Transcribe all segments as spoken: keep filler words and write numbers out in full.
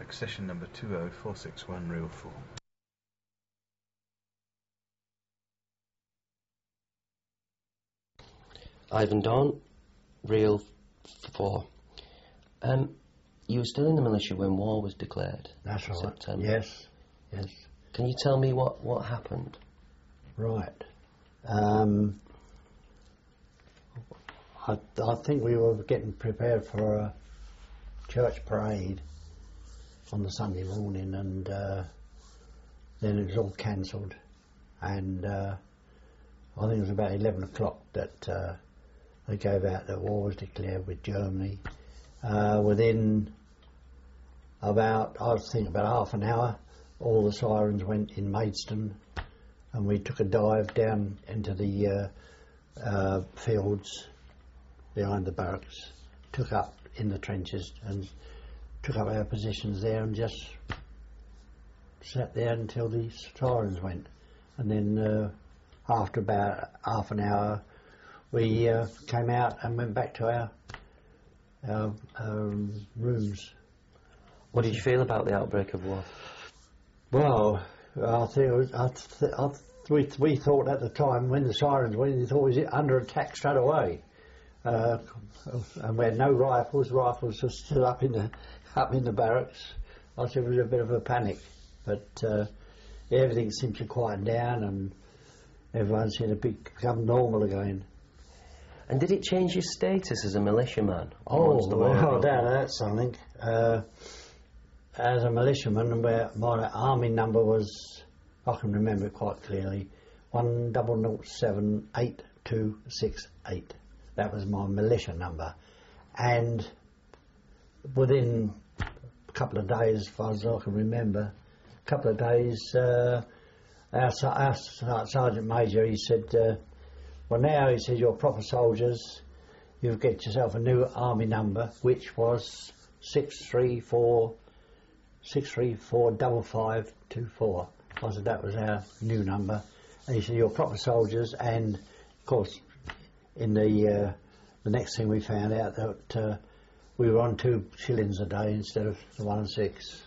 session number two oh four six one, reel four. Ivan Dawn, reel four. Um, you were still in the militia when war was declared. That's right. September. Yes, yes. Can you tell me what, what happened? Right. Um, I, I think we were getting prepared for a church parade on the Sunday morning, and uh, then it was all cancelled. And uh, I think it was about eleven o'clock that uh, they gave out that war was declared with Germany. Uh, within about, I think about half an hour, all the sirens went in Maidstone, and we took a dive down into the uh, uh, fields behind the barracks, took up in the trenches and took up our positions there and just sat there until the sirens went. And then uh, after about half an hour we uh, came out and went back to our, our, our rooms. What did you feel about the outbreak of war? Well, I think it was, I th I th we, we thought at the time when the sirens went, we thought we was under attack straight away. Uh, and we had no rifles. Rifles were still up in the up in the barracks. I think it was a bit of a panic, but uh, everything seemed to quieten down, and everyone seemed to be, become normal again. And did it change your status as a militiaman? Oh, well, that's something. Uh, as a militiaman, where my army number was, I can remember it quite clearly, one double nought seven eight two six eight. That was my militia number, and within a couple of days, as far as I can remember, a couple of days, uh, our, our sergeant major, he said, uh, well now, he said, you're proper soldiers, you've got yourself a new army number, which was six three four six three four five five two four. I said that was our new number, and he said, you're proper soldiers, and of course in the uh, the next thing we found out that uh, we were on two shillings a day instead of the one and six.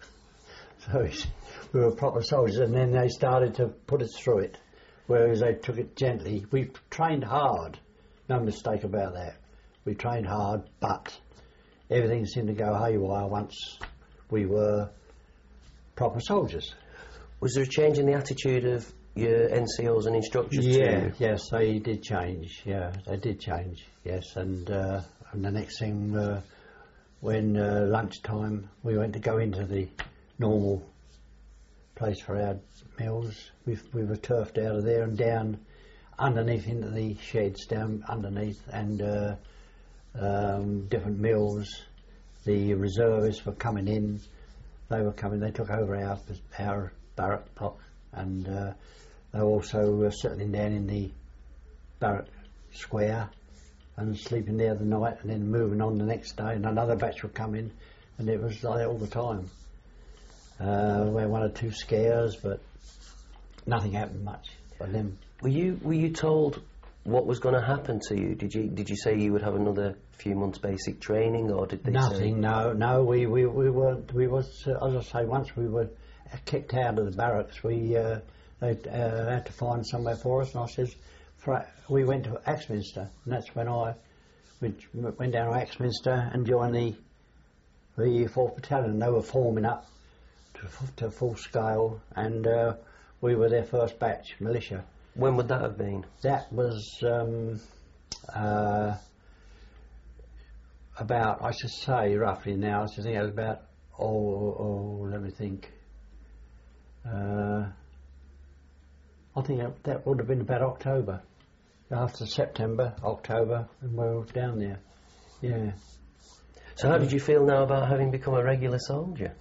So we were proper soldiers, and then they started to put us through it, whereas they took it gently. We trained hard, no mistake about that. We trained hard, but everything seemed to go haywire once we were proper soldiers. Was there a change in the attitude of your N C Os and instructors? Yeah, too? yes, they did change. Yeah, they did change. Yes, and uh, and the next thing, uh, when uh, lunchtime, we went to go into the normal place for our meals. We we were turfed out of there and down underneath into the sheds, down underneath, and uh, um, different mills. The reservists were coming in. They were coming. They took over our our barrack block, and uh, they also were settling down in the barrack square and sleeping there the night, and then moving on the next day, and another batch would come in, and it was like that all the time. Uh, we had one or two scares, but nothing happened much. But then, were you were you told what was going to happen to you? Did you did you say you would have another few months basic training, or did they nothing? say? No, no. We we we were we was uh, as I say, once we were kicked out of the barracks, we uh, they uh, had to find somewhere for us, and I says, for, we went to Axminster, and that's when I we went down to Axminster and joined the the fourth Battalion. They were forming up to, to full scale, and uh, we were their first batch militia. When would that have been? That was um, uh, about, I should say roughly now, I should think it was about, oh, oh let me think, uh, I think that, that would have been about October, after September, October, and we were down there, yeah. So how did you feel now about having become a regular soldier?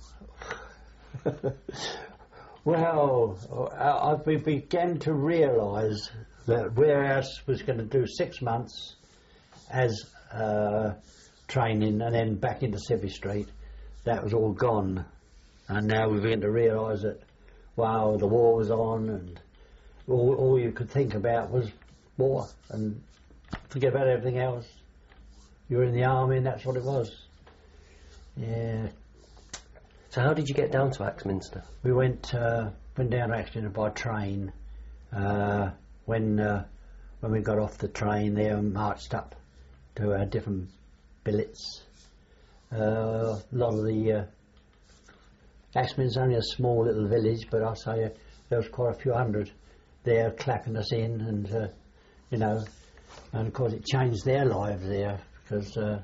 Well, I, we began to realise that whereas was going to do six months as uh, training and then back into Civvy Street, that was all gone. And now we began to realise that, wow, the war was on, and all, all you could think about was war, and forget about everything else. You were in the army and that's what it was. Yeah. So how did you get down to Axminster? We went uh, went down to Axminster by train. Uh, when uh, when we got off the train there and marched up to our different billets. Uh, a lot of the uh, Axminster's only a small little village, but I'll say uh, there was quite a few hundred there clapping us in, and uh, you know, and of course it changed their lives there because uh,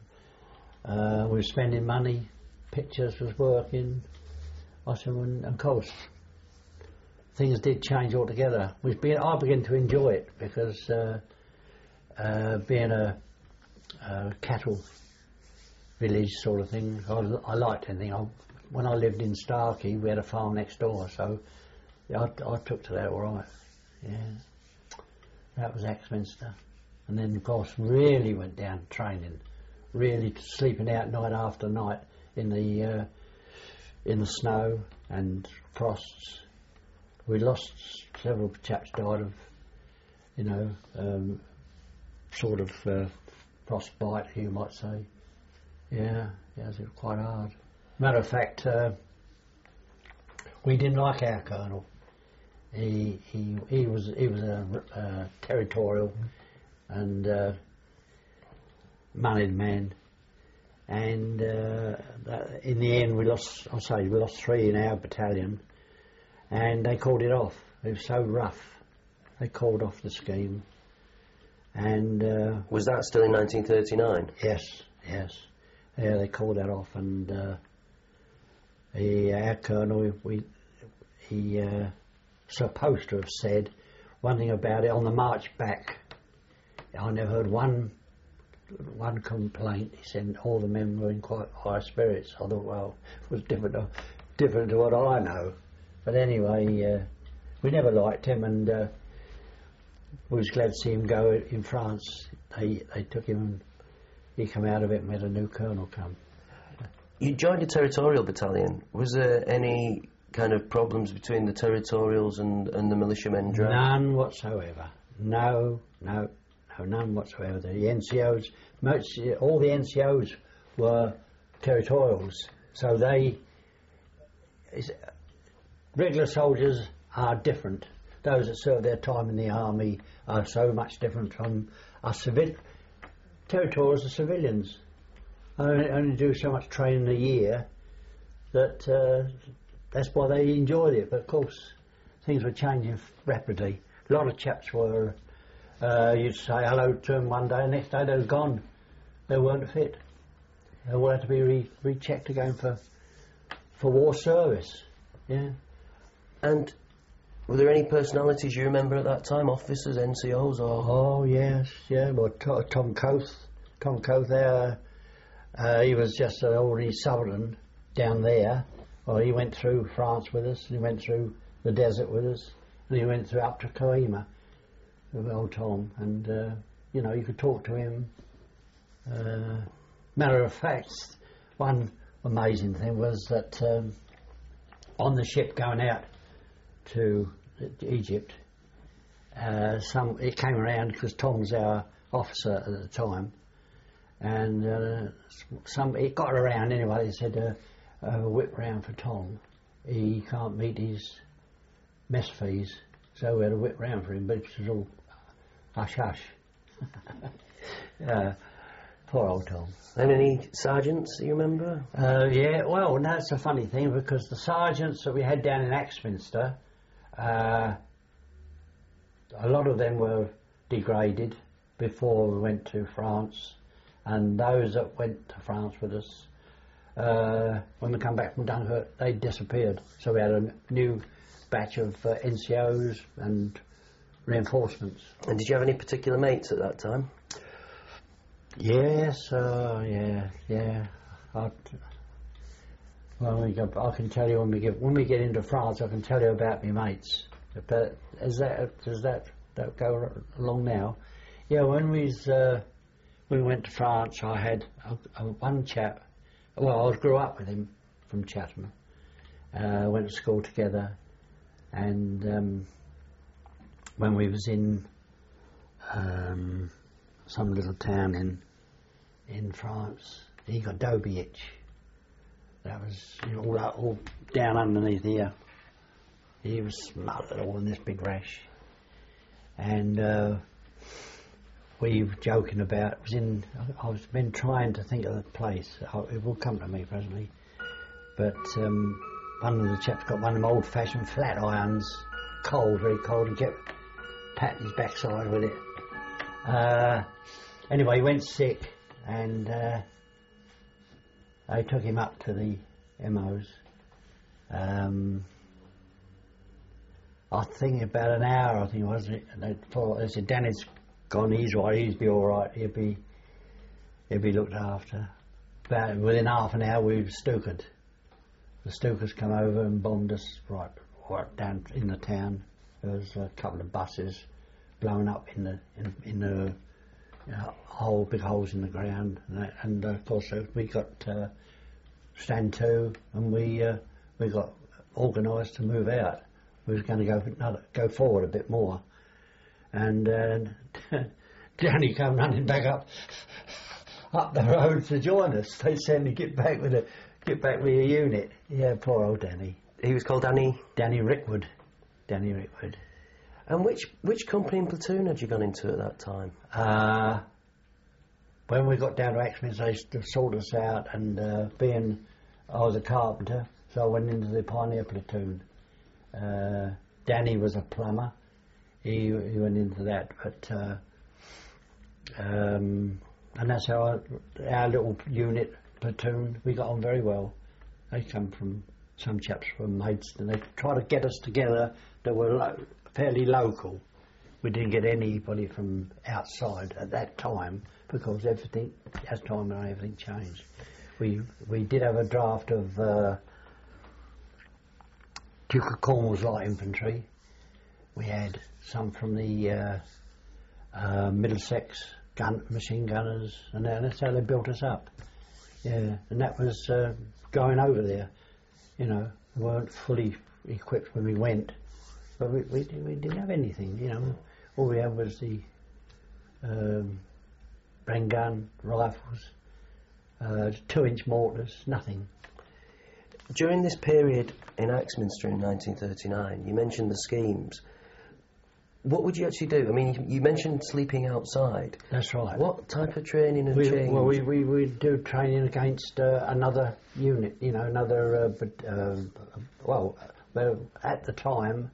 uh, we were spending money, pictures was working, I said, and of course things did change altogether. We began, I began to enjoy it because uh, uh, being a, a cattle village sort of thing, I, I liked anything. I, when I lived in Starkey, we had a farm next door, so I, I took to that all right. Yeah, that was Axminster, and then of course really went down training, really sleeping out night after night in the uh, in the snow and frosts. We lost several chaps died of, you know, um, sort of uh, frostbite, you might say. Yeah, yeah, it was quite hard. Matter of fact, uh, we didn't like our colonel. He he he was he was a uh, territorial and uh, moneyed man, and uh, that, in the end we lost. I say we lost three in our battalion, and they called it off. It was so rough. They called off the scheme, and uh, was that still in nineteen thirty-nine? Yes, yes. Yeah, they called that off, and uh, he, our colonel, we, he uh, supposed to have said one thing about it on the march back. I never heard one one complaint. He said all the men were in quite high spirits. I thought, well, it was different to, different to what I know. But anyway, uh, we never liked him, and uh, we was glad to see him go in France. They they took him. He come out of it and had a new colonel come. You joined a territorial battalion. Was there any kind of problems between the territorials and, and the militiamen? None whatsoever. No, no, no, none whatsoever. The N C Os, most, all the N C Os were territorials. So they, regular soldiers are different. Those that serve their time in the army are so much different from us civil. Territorials are civilians. I only, only do so much training a year that uh, that's why they enjoyed it. But of course, things were changing rapidly. A lot of chaps were, uh, you'd say hello to them one day, and the next day they were gone. They weren't fit. They all had to be re- rechecked again for for war service. Yeah. And were there any personalities you remember at that time, officers, N C Os, or? Oh yes, yeah. Well, T- Tom Coath, Tom Coath there. Uh, he was just an ordinary subaltern down there. Well, he went through France with us, and he went through the desert with us, and he went through up to Koima with old Tom. And uh, you know, you could talk to him. Uh, matter of fact, one amazing thing was that um, on the ship going out to Egypt, uh, some it came around because Tom's our officer at the time, and uh, some it got around anyway. They said uh, uh, whip round for Tom. He can't meet his mess fees, so we had a whip round for him. But it was all hush hush. uh, poor old Tom. And any sergeants that you remember? Uh, yeah, well, that's a funny thing because the sergeants that we had down in Axminster, uh, a lot of them were degraded before we went to France, and those that went to France with us, uh, when we come back from Dunkirk, they disappeared. So we had a new batch of uh, N C Os and reinforcements. And did you have any particular mates at that time? Yes, uh, yeah, yeah. I'd, well, we go, I can tell you when we get when we get into France, I can tell you about my mates. But is that does that, that go along now? Yeah, when we uh, we went to France, I had a, a, one chap. Well, I grew up with him from Chatham. Uh, went to school together, and um, when we was in. Um, some little town in in France. He got Dobie itch, That was you know, all, out- all down underneath here. He was smothered all in this big rash. And uh, we were joking about, it was in, I was been trying to think of the place. Oh, it will come to me presently. But um, one of the chaps got one of them old fashioned flat irons, cold, very cold, and kept patting his backside with it. Uh, anyway, he went sick, and uh, I took him up to the M Os. Um, I think about an hour, I think it was, and they thought, they said, Danny's gone, he's right, he'll be all right, he'll be, he'll be looked after. About within half an hour, we were Stukaed. The Stukas come over and bombed us right, right down in the town. There was a couple of buses blown up in the in, in the you know, hole, big holes in the ground, and, that, and uh, of course uh, we got uh, stand two, and we uh, we got organised to move out. We was going to go another, go forward a bit more, and uh, Danny come running back up up the road to join us. They said to get back with a get back with your unit. Yeah, poor old Danny. He was called Danny. Danny Rickwood. Danny Rickwood. And which which company and platoon had you gone into at that time? Uh, when we got down to Axmins, they used to sort us out, and uh, being I was a carpenter, so I went into the Pioneer platoon. Uh, Danny was a plumber. He he went into that, but uh, um, and that's how I, our little unit platoon, we got on very well. They come from some chaps from Maidstone. They tried to get us together that were lo- fairly local. We didn't get anybody from outside at that time because everything, as time went on, everything changed. We we did have a draft of uh, Duke of Cornwall's light infantry. We had some from the uh, uh, Middlesex gun, machine gunners, and that's how they built us up. Yeah, and that was uh, going over there. You know, we weren't fully equipped when we went, but we we, we didn't have anything. You know, all we had was the um, Bren gun, rifles, uh, two-inch mortars, nothing. During this period in Axminster in nineteen thirty-nine, you mentioned the schemes. What would you actually do? I mean, you, you mentioned sleeping outside. That's right. What type of training and we, change? Well, we, we, we do training against uh, another unit, you know, another, uh, but, uh, well, well, at the time,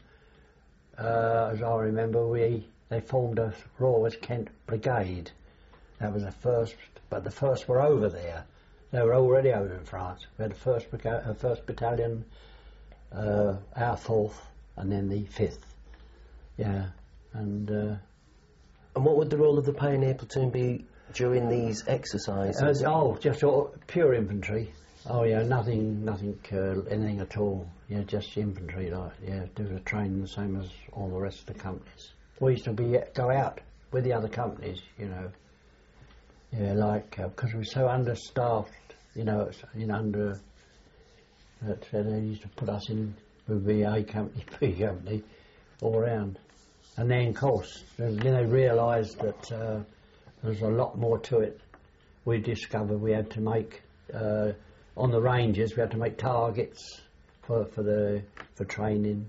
uh, as I remember, we they formed a Royal West Kent Brigade. That was the first, but the first were over there. They were already over in France. We had the first, briga- uh, first battalion, uh, our fourth, and then the fifth. Yeah, and uh, and what would the role of the Pioneer platoon be during these exercises? uh, oh, just all, pure infantry. Oh yeah, nothing, nothing, uh, anything at all. Yeah, just infantry. Like yeah, do the training the same as all the rest of the companies. We used to be go out with the other companies, you know. Yeah, like because uh, we were so understaffed, you know, it's, you know, under that uh, they used to put us in with the A company, B company, all around. And then, of course, then they realised that uh, there was a lot more to it. We discovered we had to make uh, on the ranges. We had to make targets for for the for training.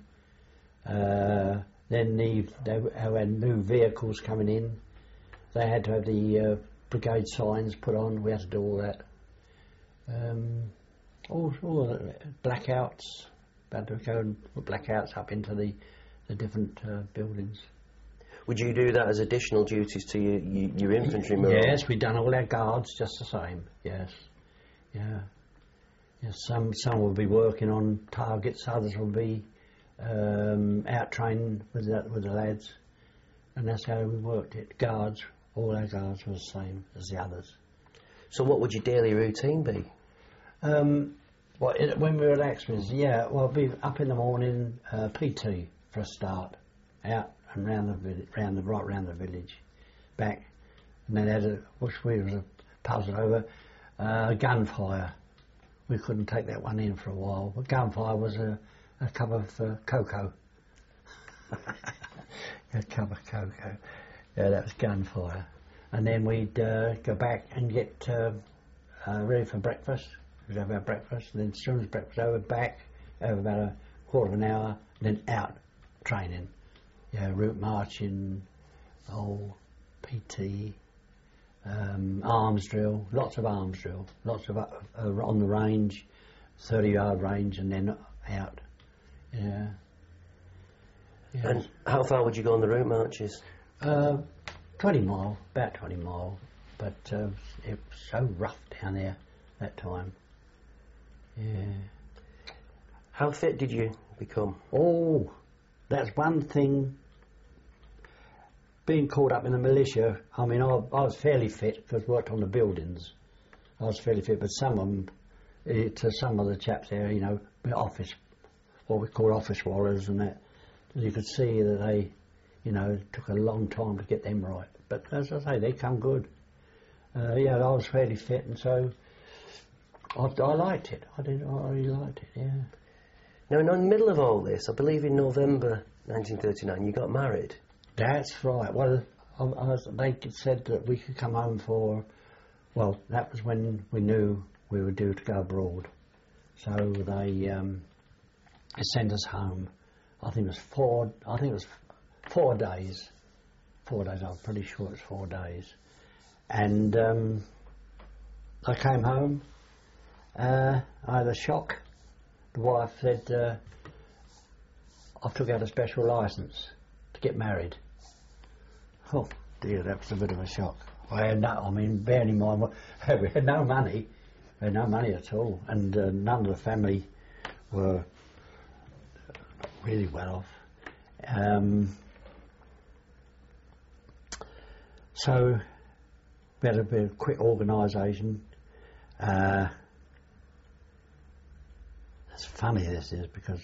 Uh, then the they had new vehicles coming in. They had to have the uh, brigade signs put on. We had to do all that. Um, all, all the blackouts. We had to go and put blackouts up into the the different uh, buildings. Would you do that as additional duties to your, your, your infantry role? Yes, we've done all our guards just the same. Yes, yeah. Yes, some some will be working on targets, others will be um, out training with the, with the lads, and that's how we worked it. Guards, all our guards were the same as the others. So, what would your daily routine be? Um, well, it, when we were at Axmins, yeah, well, be up in the morning, uh, P T for a start, out and round the village, round the right round the village, back, and then had a which we was a puzzle over uh, gunfire. We couldn't take that one in for a while, but gunfire was a, a cup of uh, cocoa. A cup of cocoa. Yeah, that was gunfire, and then we'd uh, go back and get uh, uh, ready for breakfast. we'd have our breakfast, and then as soon as breakfast over, back, over about a quarter of an hour, and then out training. Yeah, route marching, oh, P T, um, arms drill, lots of arms drill, lots of uh, uh, on the range, thirty yard range, and then out. Yeah. Yes. And how far would you go on the route marches? Uh, twenty mile, about twenty mile, but uh, it was so rough down there that time. Yeah. How fit did you become? Oh, that's one thing. Being caught up in the militia, I mean, I, I was fairly fit because I worked on the buildings. I was fairly fit, but some of them, eh, to some of the chaps there, you know, office, what we call office warriors and that, you could see that they, you know, it took a long time to get them right. But as I say, they come good. Uh, yeah, I was fairly fit, and so I, I liked it. I did. I really liked it. Yeah. Now, in the middle of all this, I believe in November nineteen thirty-nine, you got married. That's right. Well, I, I was, they said that we could come home for. Well, that was when we knew we were due to go abroad. So they, um, they sent us home. I think it was four. I think it was four days. Four days. I'm pretty sure it was four days. And um, I came home. Uh, I had a shock. The wife said, uh, "I took out a special licence to get married." Oh dear, that was a bit of a shock. I had no. I mean, bearing in mind, we had no money. We had no money at all, and uh, none of the family were really well off. Um, so we had a bit of quick organisation. Uh, it's funny this is because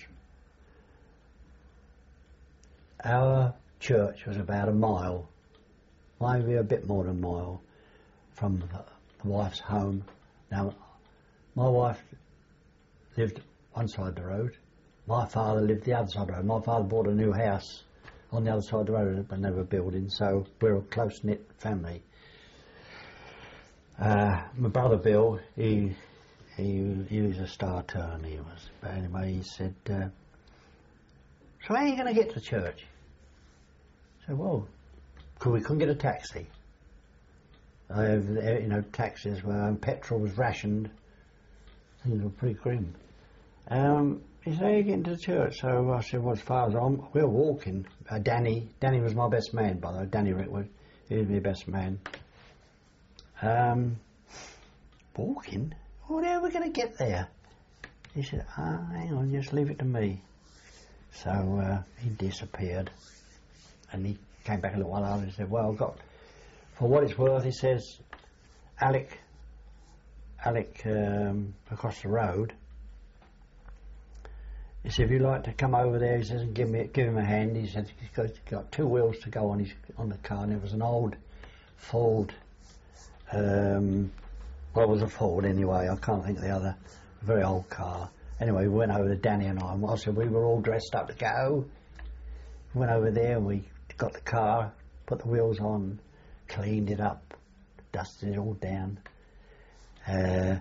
our church was about a mile, maybe a bit more than a mile, from the, the wife's home. Now, my wife lived one side of the road. My father lived the other side of the road. My father bought a new house on the other side of the road when they were building, so we're a close-knit family. Uh, my brother Bill, he, he he was a star turner, he was. But anyway, he said, uh, "So how are you going to get to church?" I said, "Well, cause we couldn't get a taxi. Uh, you know, taxis were, and petrol was rationed. Things were pretty grim." Um, he said, "How are you getting to church?" So I said, "Well, as far as I'm, we're walking." Uh, Danny, Danny was my best man, by the way. Danny Rickwood, he was my best man. Um, walking? Well, how are we going to get there? He said, "Ah, oh, hang on, just leave it to me." So uh, he disappeared, and he came back a little while later and said, "Well, I've got, for what it's worth," he says, Alec, Alec um, across the road. He said, "If you'd like to come over there," he says, "and give me, give him a hand." He said, "He's got, he's got two wheels to go on his on the car," and it was an old Ford. Um, well, it was a Ford anyway. I can't think of the other. A very old car. Anyway, we went over to Danny and I, and I said we were all dressed up to go. We went over there and we got the car, put the wheels on, cleaned it up, dusted it all down. Uh,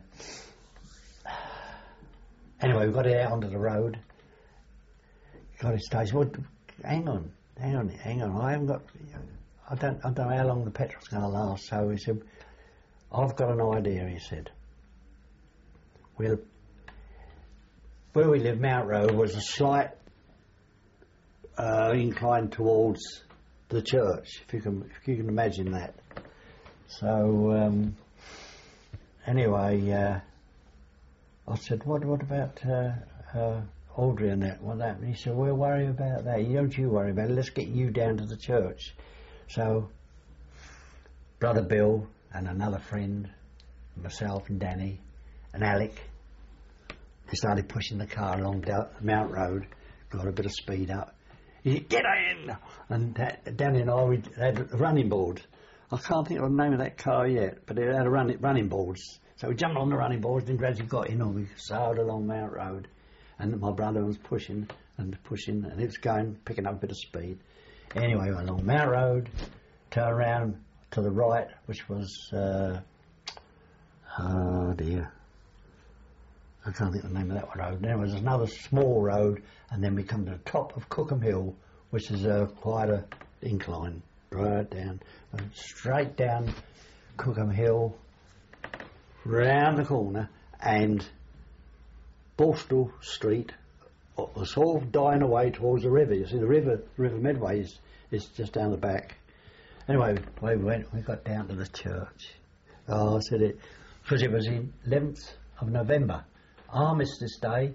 anyway, we got it out onto the road. Got it started. Well, hang on, hang on, hang on. I haven't got. I don't. I don't know how long the petrol's going to last. So he said, "I've got an idea." He said, "We'll." Where we live, Mount Road, was a slight uh, incline towards the church, if you can, if you can imagine that. So um, anyway, uh, I said, "What? What about uh, uh, Audrey and that? What that?" And he said, "We'll worry about that. You don't you worry about it. Let's get you down to the church." So, Brother Bill and another friend, myself and Danny and Alec, we started pushing the car along down Mount Road, got a bit of speed up. He said, "Get in!" And that, Danny and I, we had running boards. I can't think of the name of that car yet, but it had a running, running boards. So we jumped on the running boards and gradually got in and we sailed along Mount Road. And my brother was pushing and pushing and it was going, picking up a bit of speed. Anyway, we went along Mount Road, turned around to the right, which was, uh, oh dear, I can't think of the name of that road. There was another small road, and then we come to the top of Cookham Hill, which is uh, quite a incline, right down, went straight down Cookham Hill, round the corner, and Borstal Street was sort of dying away towards the river. You see, the river, River Medway is, is just down the back. Anyway, we went, we got down to the church. Oh, I said it, because it was the eleventh of November, Armistice Day.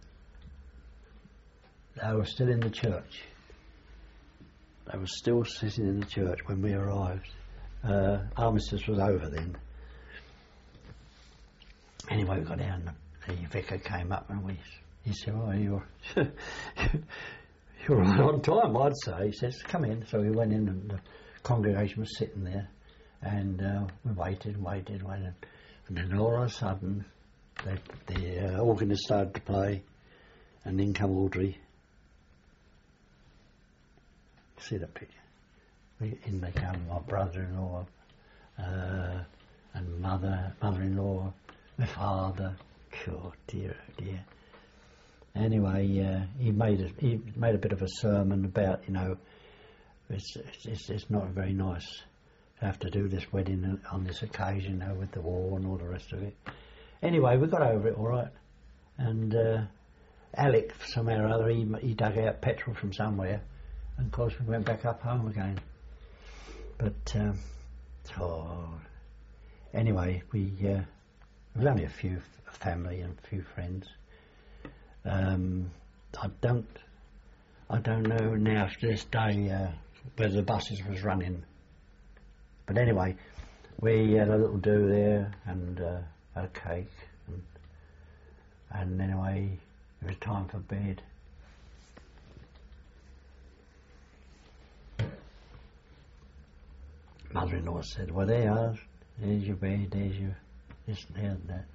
They were still in the church. They were still sitting in the church when we arrived. Uh, Armistice was over then. Anyway, we got down, the, the vicar came up and we, he said, oh, you're, you're right on time, I'd say. He says, come in. So we went in and the congregation was sitting there, and uh, we waited and waited and waited. And then all of a sudden, the, the uh, organist started to play, and in come Audrey. See that picture? We, in they come my brother-in-law, uh, and mother, mother-in-law, my father. Oh dear, oh dear. Anyway, uh, he made a he made a bit of a sermon about, you know, it's it's it's not very nice to have to do this wedding on this occasion, you know, with the war and all the rest of it. Anyway, we got over it all right, and uh, Alec somehow or other he he dug out petrol from somewhere, and of course we went back up home again. But um, oh, anyway, we uh, there was only a few f- family and a few friends. Um, I don't, I don't know now to this day uh, whether the buses was running. But anyway, we had a little do there and uh, had a cake, and, and anyway, it was time for bed. Mother-in-law said, well, there you are, there's your bed, there's your this and there and that.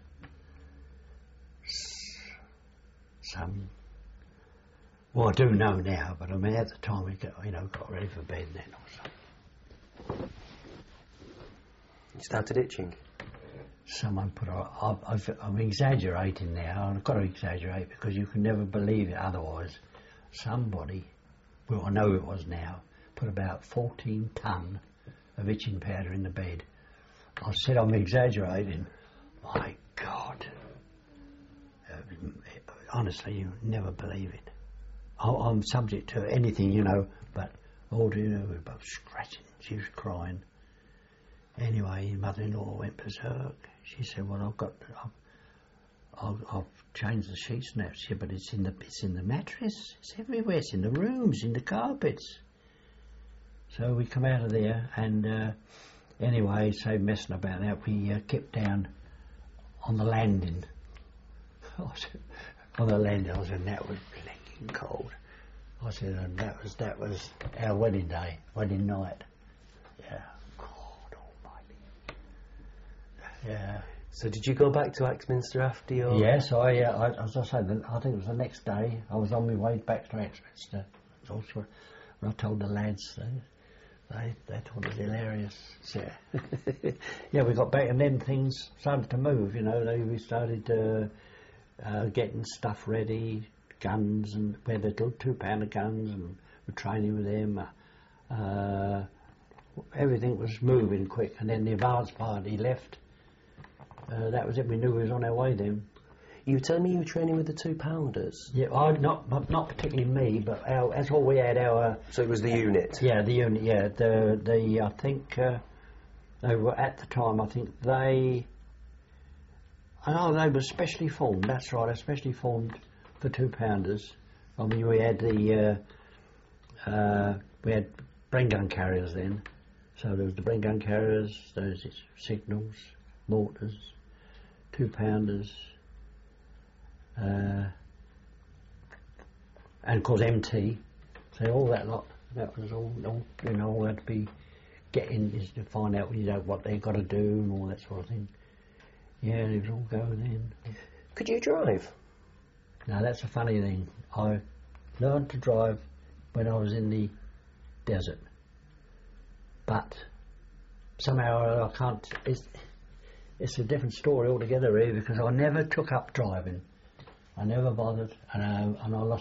Some, well, I do know now, but I mean at the time we got, you know, got ready for bed then or something. You started itching? Someone put a, I've, I've, I'm exaggerating now, and I've got to exaggerate because you can never believe it otherwise. Somebody, well I know it was now, put about fourteen tonne of itching powder in the bed. I said I'm exaggerating. My God. Uh, honestly, you never believe it. I, I'm subject to anything, you know, but all you know, we were both scratching. She was crying. Anyway, mother-in-law went berserk. She said, well, I've got, I've, I've, I've changed the sheets now. She said, but it's in the, it's in the mattress. It's everywhere. It's in the rooms, in the carpets. So we come out of there, and uh, anyway, so messing about that, we uh, kept down on the landing. On the landing, I said, that was blinking cold. I said, and that was that was our wedding day, wedding night. Yeah, God Almighty. Yeah. So did you go back to Axminster after your... Yes, I, uh, I as I said, I think it was the next day. I was on my way back to Axminster. It was also when I told the lads, they they, they thought it was hilarious. So, yeah, we got back, and then things started to move. You know, they, we started. Uh, Uh, getting stuff ready, guns, and we had the little two-pounder guns, and we're training with them. Uh, everything was moving quick, and then the advance party left. Uh, that was it. We knew we was on our way then. You were telling me you were training with the two-pounders? Yeah, I, not, not not particularly me, but our, that's all we had. Our so it was the uh, unit. Yeah, the unit. Yeah, the the I think uh, they were at the time. I think they. Oh, they were specially formed, that's right, especially formed for two-pounders. I mean, we had the, uh, uh, we had Bren gun carriers then. So there was the Bren gun carriers, those signals, mortars, two-pounders, uh, and of course M T. So all that lot, that was all, all you know, all had to be getting, is to find out, you know, what they got to do and all that sort of thing. Yeah, it was all going in. Could you drive? Now that's a funny thing. I learned to drive when I was in the desert, but somehow I can't. It's, it's a different story altogether, really, because I never took up driving. I never bothered, and, uh, and I lost.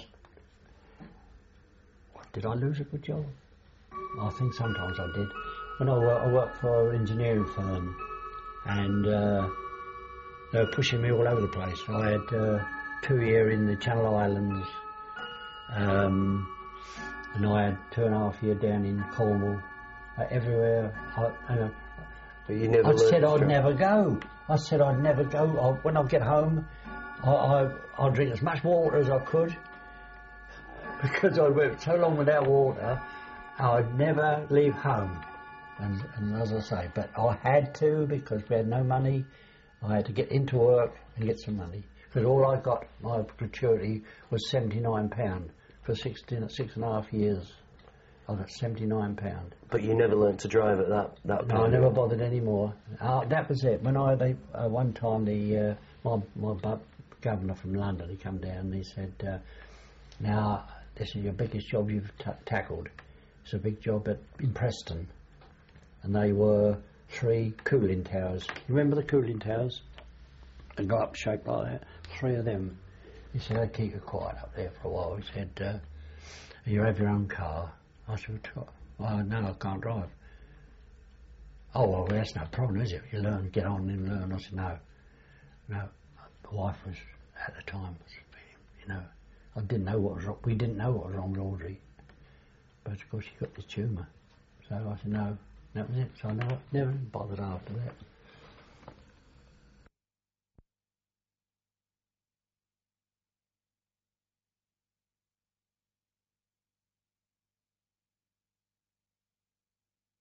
What, did I lose a good job? I think sometimes I did. When I, work, I worked for an engineering firm, and uh, they were pushing me all over the place. I had uh, two year in the Channel Islands, um, and I had two and a half year down in Cornwall. Uh, everywhere. I, and, uh, But you never I learned said to I'd drive. never go. I said I'd never go. I, when I get home, I, I, I'll drink as much water as I could, because I went so long without water, I'd never leave home. And, and as I say, but I had to, because we had no money. I had to get into work and get some money, because all I got, my gratuity was seventy-nine pounds for sixteen, six and a half years. I got seventy-nine pounds. But you never learnt to drive at that that No, I point. never bothered anymore. Uh, that was it. When I they, uh, one time the uh, my my bu- governor from London, he come down and he said, uh, "Now this is your biggest job you've t- tackled. It's a big job at in Preston, and they were three cooling towers. You remember the cooling towers? They go up shaped like that. Three of them." He said, "They keep you quiet up there for a while." He said, uh, "You have your own car." I said, "Well, no, I can't drive." "Oh, well, that's no problem, is it? You learn, get on and learn." I said, "No, no." My wife was, at the time, you know, I didn't know what was wrong. We didn't know what was wrong with Audrey. But of course she got this tumour. So I said, no, that was it. So I never, never bothered after that.